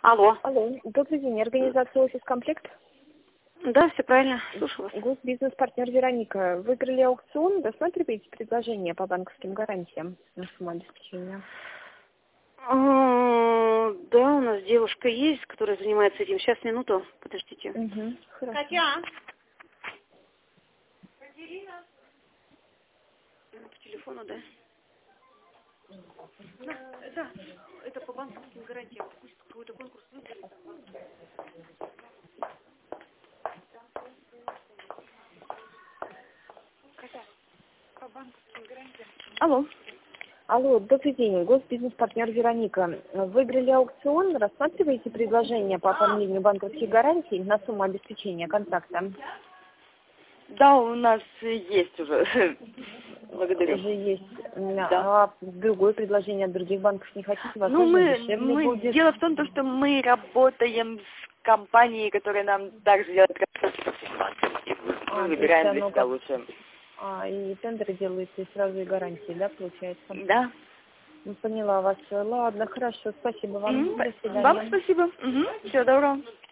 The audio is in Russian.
Алло. Алло, добрый день, организация «Офис Комплект». Да, все правильно. Слушаю вас. Госбизнес-партнер Вероника. Выиграли аукцион, рассматриваете предложение по банковским гарантиям на сумму обеспечения? Да, у нас девушка есть, которая занимается этим. Сейчас, минуту, подождите. Угу, хорошо. Катя! По телефону, да? Да, это по банковским гарантиям. Пусть какой-то конкурс выиграли. Катя, по банковским гарантиям. Алло. Алло, добрый день, госбизнес-партнер Вероника. Выиграли аукцион, рассматриваете предложение по оформлению банковских гарантий на сумму обеспечения контракта? Да, у нас есть уже. Благодарю. Уже есть. Да. А другое предложение от других банков не хотите? Возможно, Ну, дешевле будет. дело в том, что мы работаем с компанией, которая нам также делает и мы выбираем для себя лучше. И тендеры делаются, и сразу и гарантии, да, получается? Да. Ну, поняла вас. Ладно, хорошо, спасибо вам. До свидания. Вам спасибо. Всего доброго.